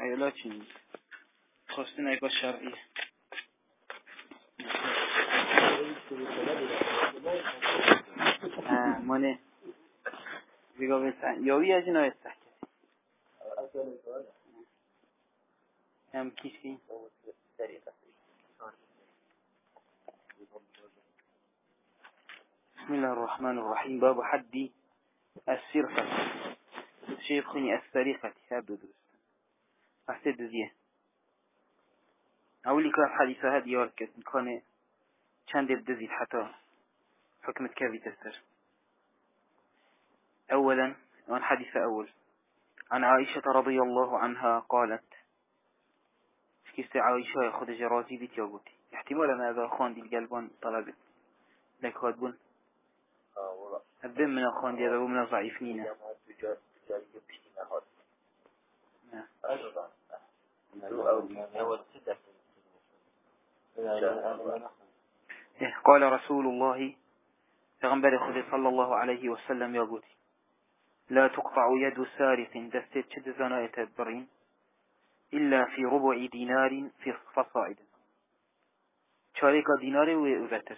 لكن خصنا يبقى الشرعية مانه بيقول بس يوي أجنبي تحكي هم كيسي بسم الله الرحمن الرحيم. باب حد السرقة الشيخ خني السرقة هذا درس أحسد زيه أولي كان حديثة هذه وركت كان كان الدزي حتى حكمة كافي تستر. أولا وان حديث أول عن عائشة رضي الله عنها قالت كيست عائشة يأخذ جرازي بيتيوغوتي احتمال أن هذا أخوان دي القلبان طلبت لك هادبون الدم من أخوان دي هذا من ضعيفين قال رسول الله فغنبر خذ صلى الله عليه وسلم يقول لا تقطع يد سارق دستت شد زناية البرين إلا في ربع دينار في فصاعد شارك دينار ويبتر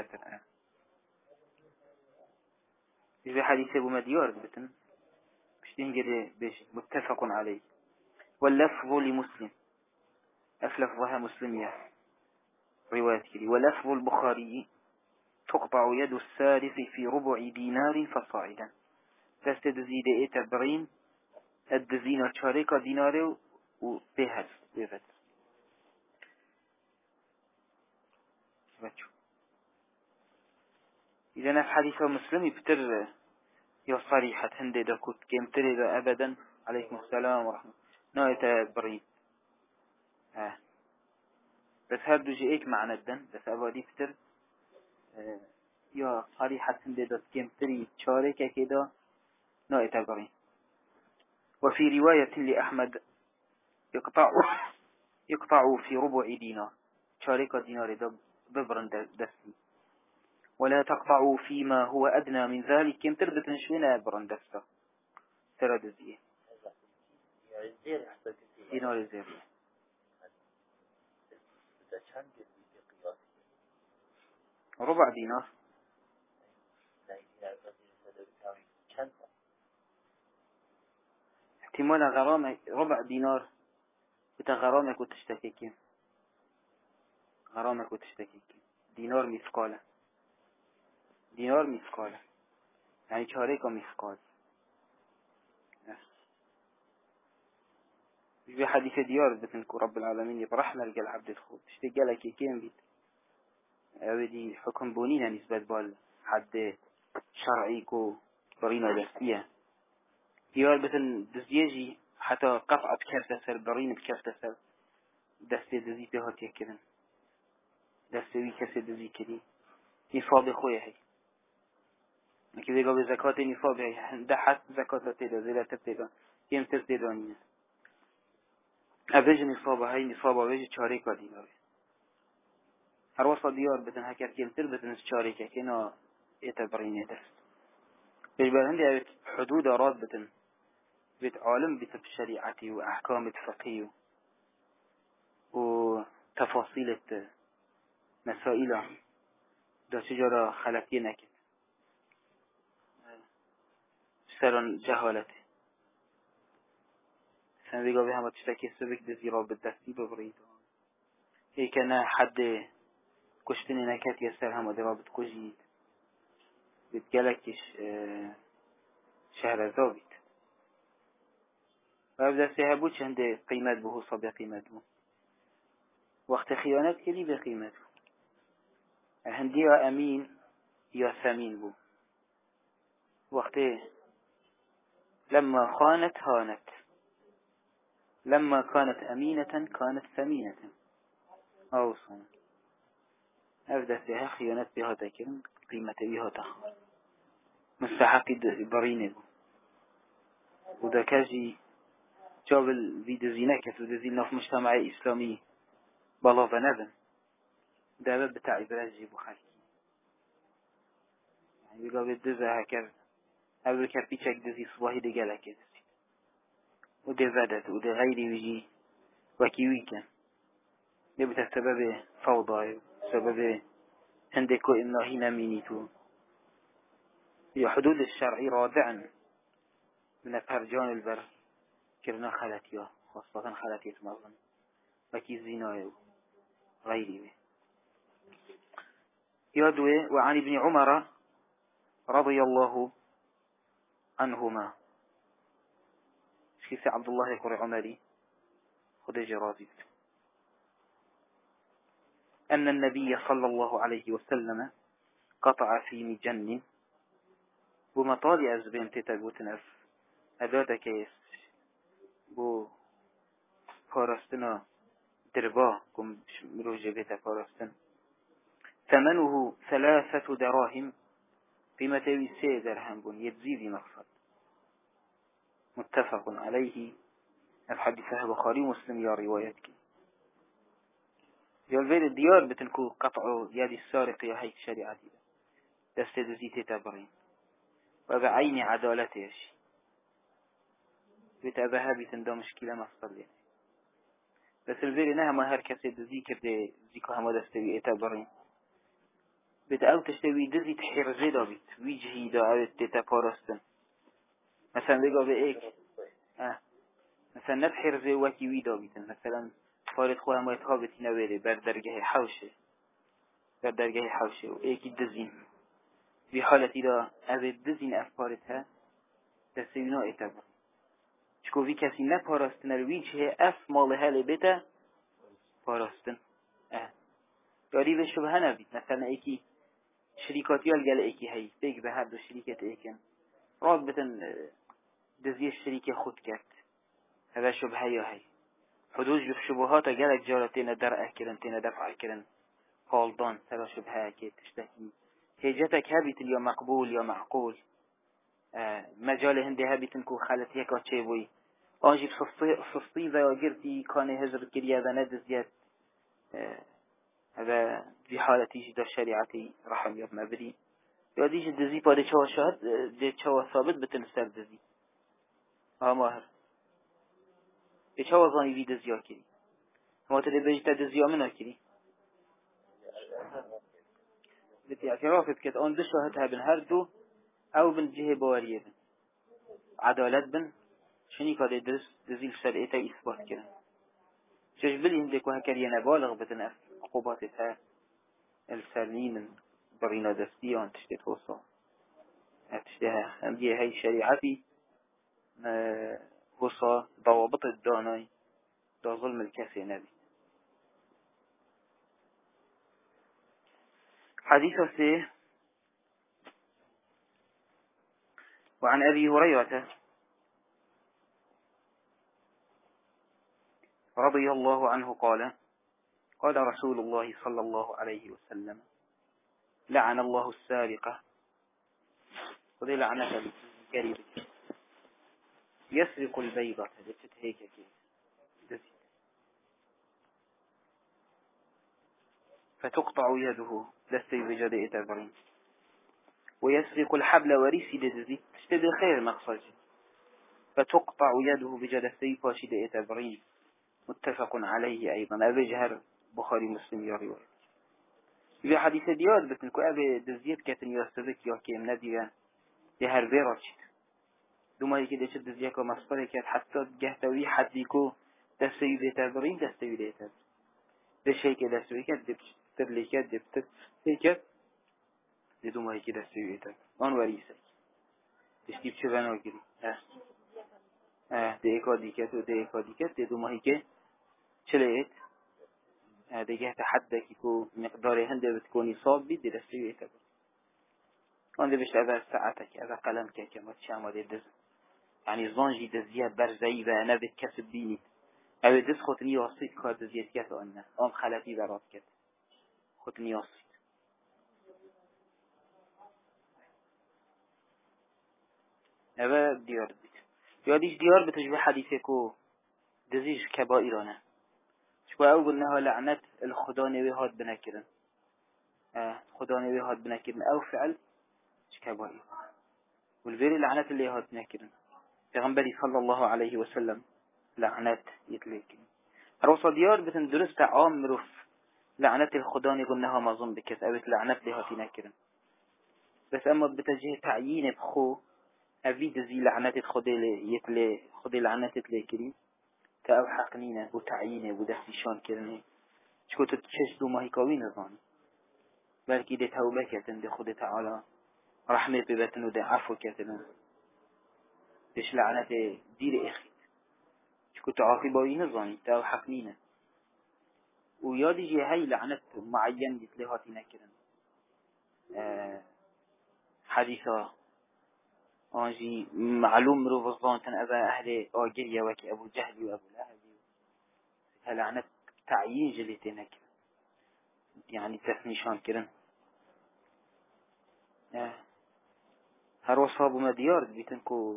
في حديث أبو مديار بتن مش تنجد بيش متفق عليه. واللفظ لمسلم أفلفظها مسلمية رواية كذي. ولفظ البخاري تقطع يد السارق في ربع دينار فصاعدا دست دزيد تبرين الدزينة شارك دينار وبهز ويبتر إذا نفس حديث مسلم يبتر يا صريحة هندي دكوت كم تريد أبدا عليكم السلام ورحمة ناية برين بس هردو جئيك معنى الدن بس أبادي بتر يا صريحة هندي دكوت كم تريد شاركة كده ناية برين. وفي رواية لأحمد يقطع في ربع دينار شاركة دينار ببرن دسي ولا تقطعوا فيما هو أدنى من ذلك كم تربط نشوينا برندستا ترد زيه دينار زير ربع دينار احتمال غرامة ربع دينار بتغرامك وتشتكيك غرامك وتشتكيك دينار مثقالة دينار مثقالة يعني شارك مثقال. في حديث ديار بتنكو رب العالمين يبرحنا لقى العبد الخوض اشتقى لك كيم بيت أودي حكم بونينا نسبة بال حد شرعيكو برينا دستية ديار بتن دزيجي حتى قطعة كرتسل برين بكرتسل دستي دزي بهاتي كذن دستي كسي دزي كذي نفاض خويا هي كذا قبل زكاة نفاض ده حس زكاة تيدا زلا تبتدا كم تبتدانية أبيج نفاض هاي نفاض أبيج شاركة دينار هر وصل ديار بتن هكذا كم تربتن شاركة كنا يتبرين دست بيجبر عندي حدود أراد بتن بيت عالم بتب شريعتي وأحكام فقهية وتفاصيل مسائل ده شجرة خلقية نكت سرن جهالته سن بيقول بهم تشتكي سبك دزيرا بالدستي ببريد هي كان حد كشتني نكت يسر هم درابط كجيد بتجلكش شهر زابط وابدا سيهبوش عند قيمات به صبي قيمته وقت خيانات كلي بقيمته هندي يا أمين يا ثمين بو وقت لما خانت هانت لما كانت أمينة كانت ثمينة أوصنا أبدأ فيها خيانات بها تكرم قيمة بها تخر مستحق برينه وده كاجي جاب الفيديو زيناكت ودزينا في مجتمع إسلامي بلا فنذن ده باب بتاع إبراجي بخاري يعني بيقول بالدزة هكذا قبل كابيتشك دزي صباحي دي قالك ودي بدت ودي غيري ويجي وكيويكا يبدأ سبب فوضى سبب عندكو إنه هنا مينيتو هي حدود الشرعي رادعا من فرجان البر كرنا خلاتيا خاصة خلاتية مظن وكي الزنا غيري به يدوي وعن ابن عمر رضي الله عنهما شيخ عبد الله يقول عمري خدج راضي أن النبي صلى الله عليه وسلم قطع في مجن ومطالع أزبين تتقوتنا أداة كيس بو فارستنا دربا كم مروجة بيتا فارستن ثمنه 3 دراهم بما تساوي 3 درهم بون يتزيد مقصد متفق عليه الحديث بخاري ومسلم يا روايتك يالبيل الديار بتنكو قطعوا يدي السارق يا هيك شريعتي دست دزيتي تبرين وبعين عدالتيش بتأبها بتندى مشكلة مصطلين بس البيل نها ما هركسي دزيكر دي زيكو هما دستوي اتبرين بتأو تشتوي دزي تحرزي دابت ويجهي دا تتبارستن مثلا بيقى بإيك مثلا نتحرزي وكي ويدابت مثلا فارد خواه ما يتخابتي نويري بردرگه حوشه وإيكي دزين في حالة إذا أبد دزين أفارتها تسوينا اتبر شكو في كسي نپاراستن الويجه أف مالها لبتا پاراستن داري بشبه نبيت مثلا إيكي شريكاتي الجل إيكي هاي بيك بهر دو شريكة إيكن راد بتن دزي الشريكة خود كت هذا شبه هاي حدود شبهات جالك جارتين درء كرن تين دفع كرن فالدان هذا شبه كت تشتكي هجتك هابت يا مقبول يا معقول مجال هندي هابت نكو خالت هيك وتشيبوي أجيب صفصي ذا وجرتي كان هجر كريا ذا ندزيت هذا في حالة يجد الشريعة رحم يوم مبري يودي يجد دزي بعد شوا شهد دي شوا ثابت بتنسر دزي ماهر دي شوا ظاني في دزي أكيد ما تدري بيجت دزي من أكيد بتي اعترافت كت أون دشوا هتها بن هردو أو بن جهة بواريه بن عدالت بن شني كده دزي الشريعة إثبات كده تجبلي هندك وهكذا نبالغ بتنف عقوباتها السلمين برينا دستيان تشتي توصى تشتيها هندية هاي شريعتي وصى ضوابط الداناي دا ظلم الكسي نبي حديث سي وعن أبي هريرة رضي الله عنه قال قال رسول الله صلى الله عليه وسلم لعن الله السارقة وذي لعنة الكريبة يسرق البيضة هيك فتقطع يده لستي بجد إتبرين ويسرق الحبل وريسي دزي تشتبه خير مقصد فتقطع يده بجد السيفة شد إتبرين متفق عليه أيضا أبي جهر بخاري مسلم يا رواية في حديث ديار بتنكو أبي دزيت كتن يستذك يحكيم نديا يهر بيراتشت دوما يكي ديشت دزيك ومصطري كات حتى جهتوي حديكو دستوي بيتابرين دستوي بيتابر دشيك دستوي كات دبتر ليكات دبتر ليكات دوما يكي دستوي بيتابر وان وريسك دشتيب شبانو كري ديكا ديكات وديكا ديكات دوما يكي چليت دیگه حد که مقدار هنده بتكوني صاب بي درستوي يتبر وانده بشت اذا ساعتك اذا قلم كما تشامه دي دز يعني زانجي دزيه برزي وانا بتكسب بيني او دز خوتني وصيت كار دزيت كات وانا ام خلاتي برات كات خوتني وصيت هذا ديار بيت ياديش ديار بتجبه حديثكو دزيش كبائرانه شو أو قلنا لعنة الخدا نبي هاد بنكرن خدا نبي هاد بنكرن أو فعل شكابائي والفير لعنة اللي هاد بنكرن پیغمبر صلى الله عليه وسلم لعنت يتلك روصا ديار بتن درست عام مروف لعنت الخدا نقولناها مظن بكت أو لعنت لها تنكرن بس أما بتجه تعيين بخو أفيد زي لعنت خدا يتل خدا لعنت يتلكري كأو حقنينه وتعيينه ودستيشان كرنه شكو تتشش دو ماهي كوين ظاني بلكي دي توبة كتن دي خدا تعالى رحمة ببتن ودي عفو كتن ديش لعنت دير إخي شكو تعافي باوين ظاني تأو حقنينه ويادي جي هاي لعنت معين يتلهاتي نكرن حديثة آنجي معلوم رو وصلان تن أبا أهل آجرية وكي أبو جهل وأبو لهب هلعنت تعيين جليتي نكرن يعني تثنيشان كرن هر وصابو مديار بيتنكو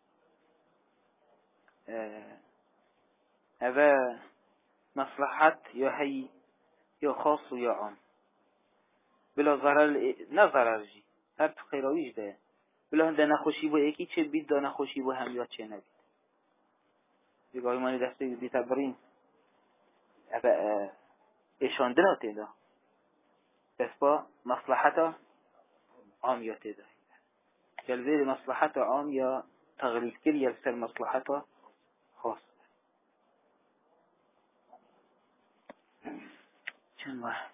أبا مصلحات يا هي يا خاص ويا عام بلا ضرر نظر جي هر تخيرويش ده بلا هنده نخوشی با یکی چه بید دا نخوشی با هم یا چه نبید بگاهی مانی دسته بیتا برین اشان دلاته دا بس با مصلحتا عام یا تیدا جلوه مصلحتا عام یا تغلیف کر یلسر مصلحتا خاص چند واحد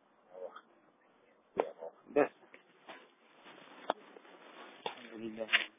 بس الحمد لله